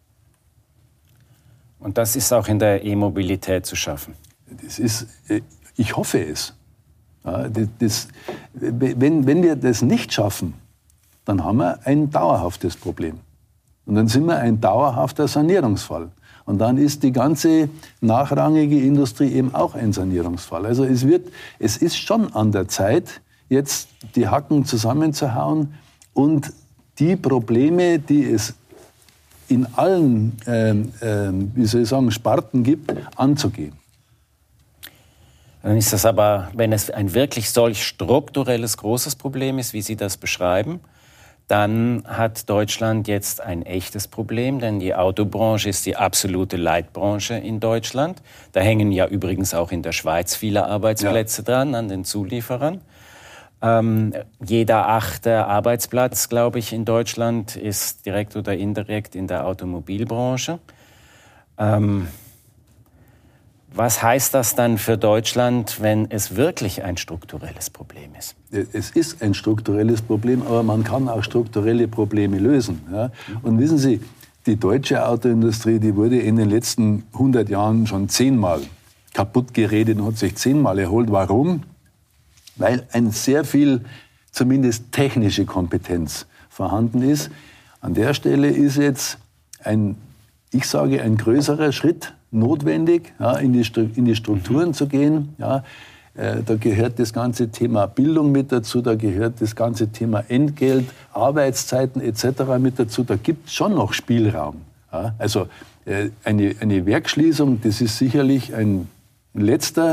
Und das ist auch in der E-Mobilität zu schaffen? Ich hoffe es. Ja, wenn wir das nicht schaffen, dann haben wir ein dauerhaftes Problem. Und dann sind wir ein dauerhafter Sanierungsfall. Und dann ist die ganze nachrangige Industrie eben auch ein Sanierungsfall. Also es ist schon an der Zeit, jetzt die Hacken zusammenzuhauen und die Probleme, die es in allen, Sparten gibt, anzugehen. Dann ist das aber, wenn es ein wirklich solch strukturelles, großes Problem ist, wie Sie das beschreiben, dann hat Deutschland jetzt ein echtes Problem, denn die Autobranche ist die absolute Leitbranche in Deutschland. Da hängen ja übrigens auch in der Schweiz viele Arbeitsplätze dran, an den Zulieferern. Jeder 8. Arbeitsplatz, glaube ich, in Deutschland ist direkt oder indirekt in der Automobilbranche. Was heißt das dann für Deutschland, wenn es wirklich ein strukturelles Problem ist? Es ist ein strukturelles Problem, aber man kann auch strukturelle Probleme lösen. Ja? Und wissen Sie, die deutsche Autoindustrie, die wurde in den letzten 100 Jahren schon 10-mal kaputt geredet und hat sich 10-mal erholt. Warum? Weil ein sehr viel, zumindest technische Kompetenz vorhanden ist. An der Stelle ist jetzt ein größerer Schritt notwendig, ja, in die Strukturen zu gehen. Ja. Da gehört das ganze Thema Bildung mit dazu, da gehört das ganze Thema Entgelt, Arbeitszeiten etc. mit dazu. Da gibt es schon noch Spielraum. Ja. Also eine Werksschließung, das ist sicherlich ein letzter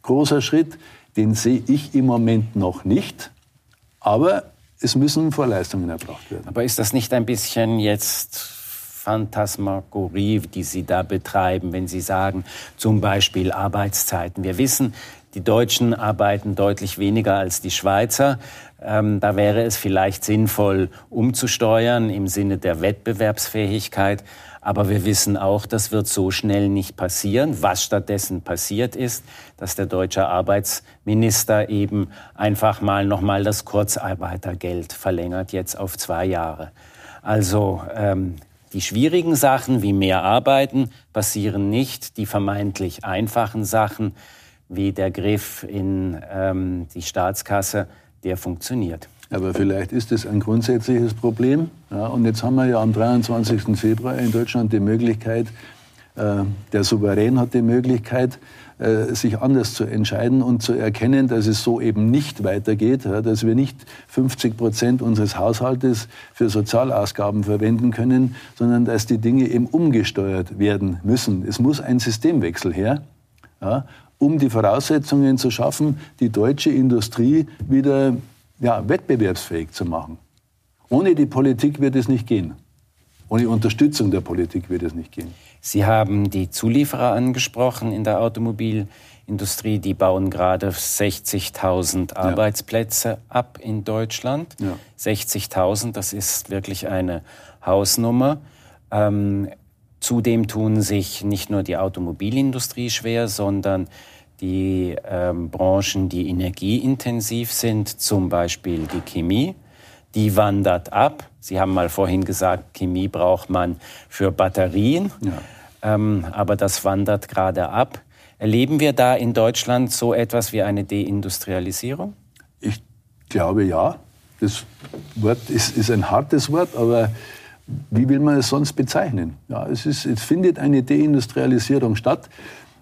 großer Schritt, den sehe ich im Moment noch nicht, aber es müssen Vorleistungen erbracht werden. Aber ist das nicht ein bisschen jetzt Phantasmagorie, die Sie da betreiben, wenn Sie sagen, zum Beispiel Arbeitszeiten? Wir wissen, die Deutschen arbeiten deutlich weniger als die Schweizer. Da wäre es vielleicht sinnvoll, umzusteuern im Sinne der Wettbewerbsfähigkeit. Aber wir wissen auch, das wird so schnell nicht passieren. Was stattdessen passiert ist, dass der deutsche Arbeitsminister eben einfach nochmal das Kurzarbeitergeld verlängert, jetzt auf 2 Jahre. Also die schwierigen Sachen wie mehr Arbeiten passieren nicht. Die vermeintlich einfachen Sachen wie der Griff in die Staatskasse, der funktioniert. Aber vielleicht ist es ein grundsätzliches Problem. Ja, und jetzt haben wir ja am 23. Februar in Deutschland die Möglichkeit, der Souverän hat die Möglichkeit, sich anders zu entscheiden und zu erkennen, dass es so eben nicht weitergeht, ja, dass wir nicht 50% unseres Haushaltes für Sozialausgaben verwenden können, sondern dass die Dinge eben umgesteuert werden müssen. Es muss ein Systemwechsel her, ja, um die Voraussetzungen zu schaffen, die deutsche Industrie wieder wettbewerbsfähig zu machen. Ohne die Politik wird es nicht gehen. Ohne Unterstützung der Politik wird es nicht gehen. Sie haben die Zulieferer angesprochen in der Automobilindustrie. Die bauen gerade 60.000 Arbeitsplätze ab in Deutschland. Ja. 60.000, das ist wirklich eine Hausnummer. Zudem tun sich nicht nur die Automobilindustrie schwer, sondern die Branchen, die energieintensiv sind, zum Beispiel die Chemie, die wandert ab. Sie haben mal vorhin gesagt, Chemie braucht man für Batterien, aber das wandert gerade ab. Erleben wir da in Deutschland so etwas wie eine Deindustrialisierung? Ich glaube ja. Das Wort ist ein hartes Wort, aber wie will man es sonst bezeichnen? Ja, es findet eine Deindustrialisierung statt.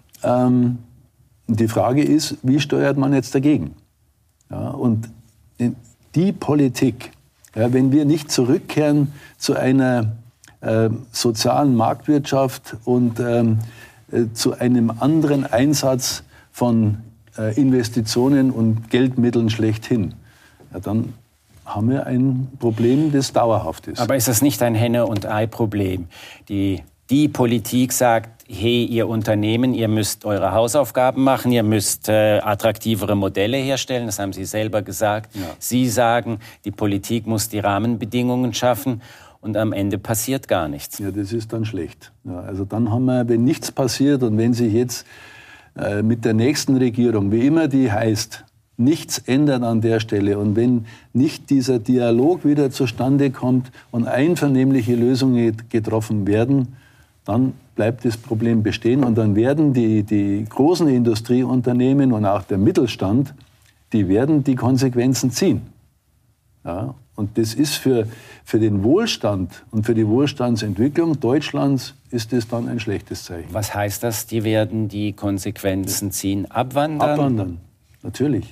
Die Frage ist, wie steuert man jetzt dagegen? Ja, und die Politik, wenn wir nicht zurückkehren zu einer sozialen Marktwirtschaft und zu einem anderen Einsatz von Investitionen und Geldmitteln schlechthin, dann haben wir ein Problem, das dauerhaft ist. Aber ist das nicht ein Henne- und Ei-Problem? Die Politik sagt, hey, ihr Unternehmen, ihr müsst eure Hausaufgaben machen, ihr müsst attraktivere Modelle herstellen, das haben Sie selber gesagt. Ja. Sie sagen, die Politik muss die Rahmenbedingungen schaffen und am Ende passiert gar nichts. Ja, das ist dann schlecht. Ja, also dann haben wir, wenn nichts passiert und wenn sich jetzt mit der nächsten Regierung, wie immer die heißt, nichts ändert an der Stelle und wenn nicht dieser Dialog wieder zustande kommt und einvernehmliche Lösungen getroffen werden, dann bleibt das Problem bestehen und dann werden die großen Industrieunternehmen und auch der Mittelstand, die werden die Konsequenzen ziehen. Ja, und das ist für den Wohlstand und für die Wohlstandsentwicklung Deutschlands ist das dann ein schlechtes Zeichen. Was heißt das? Die werden die Konsequenzen ziehen? Abwandern? Abwandern, natürlich.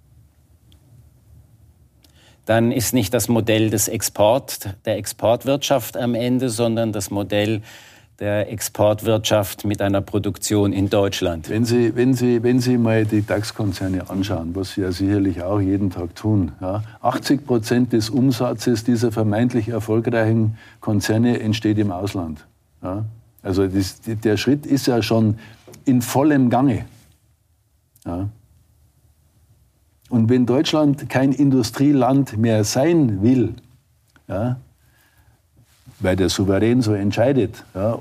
Dann ist nicht das Modell der Exportwirtschaft am Ende, sondern das Modell der Exportwirtschaft mit einer Produktion in Deutschland. Wenn Sie mal die DAX-Konzerne anschauen, was Sie ja sicherlich auch jeden Tag tun, 80% des Umsatzes dieser vermeintlich erfolgreichen Konzerne entsteht im Ausland. Ja? Also der Schritt ist ja schon in vollem Gange. Ja? Und wenn Deutschland kein Industrieland mehr sein will, ja, weil der Souverän so entscheidet, ja,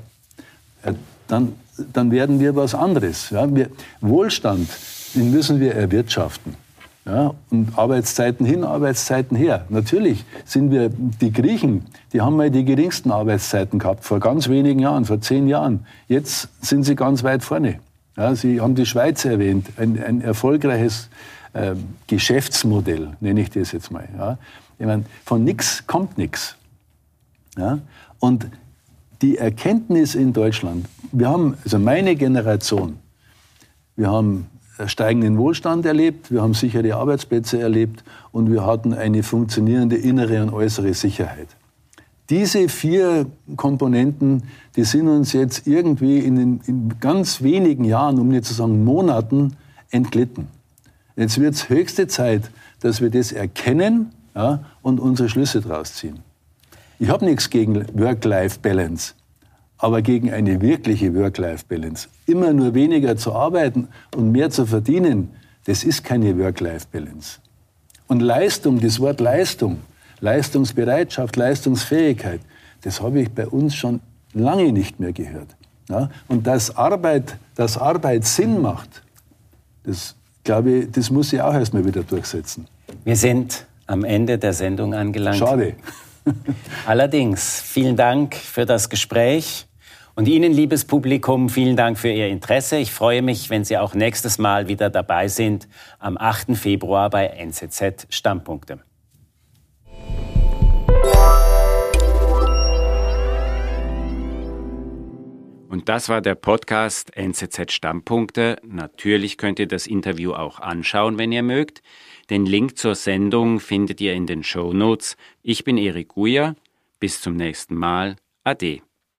dann werden wir was anderes. Ja. Wohlstand, den müssen wir erwirtschaften. Ja. Und Arbeitszeiten hin, Arbeitszeiten her. Natürlich sind wir, die Griechen, die haben mal die geringsten Arbeitszeiten gehabt, vor ganz wenigen Jahren, vor 10 Jahren. Jetzt sind sie ganz weit vorne. Ja, Sie haben die Schweiz erwähnt, ein erfolgreiches Geschäftsmodell, nenne ich das jetzt mal. Ja. Ich meine, von nichts kommt nichts. Ja. Und die Erkenntnis in Deutschland, wir haben, also meine Generation, wir haben steigenden Wohlstand erlebt, wir haben sichere Arbeitsplätze erlebt und wir hatten eine funktionierende innere und äußere Sicherheit. Diese 4 Komponenten, die sind uns jetzt irgendwie in ganz wenigen Jahren, um nicht zu sagen Monaten, entglitten. Jetzt wird es höchste Zeit, dass wir das erkennen, ja, und unsere Schlüsse daraus ziehen. Ich habe nichts gegen Work-Life-Balance, aber gegen eine wirkliche Work-Life-Balance. Immer nur weniger zu arbeiten und mehr zu verdienen, das ist keine Work-Life-Balance. Und Leistung, das Wort Leistung, Leistungsbereitschaft, Leistungsfähigkeit, das habe ich bei uns schon lange nicht mehr gehört. Ja? Und dass Arbeit Sinn macht, das, glaube ich, das muss sich auch erstmal wieder durchsetzen. Wir sind am Ende der Sendung angelangt. Schade. Allerdings, vielen Dank für das Gespräch. Und Ihnen, liebes Publikum, vielen Dank für Ihr Interesse. Ich freue mich, wenn Sie auch nächstes Mal wieder dabei sind, am 8. Februar bei NZZ Standpunkte. Und das war der Podcast NZZ Standpunkte. Natürlich könnt ihr das Interview auch anschauen, wenn ihr mögt. Den Link zur Sendung findet ihr in den Shownotes. Ich bin Erik Guyer. Bis zum nächsten Mal. Ade.